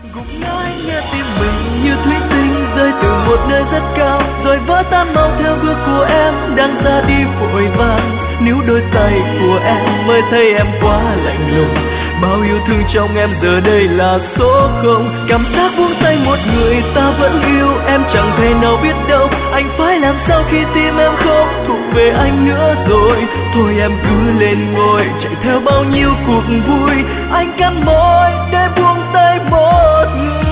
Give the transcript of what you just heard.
Gục ngã nghe tim mình như thủy tinh rơi từ một nơi rất cao, rồi vỡ tan mau theo bước của em đang ra đi vội vàng. Níu đôi tay của em mới thấy em quá lạnh lùng, bao yêu thương trong em giờ đây là số không. Cảm giác buông tay một người ta vẫn yêu em chẳng thể nào biết đâu, anh phải làm sao khi tim em không thuộc về anh nữa rồi. Thôi em cứ lên ngôi chạy theo bao nhiêu cuộc vui, anh cắn môi để buông tay một người.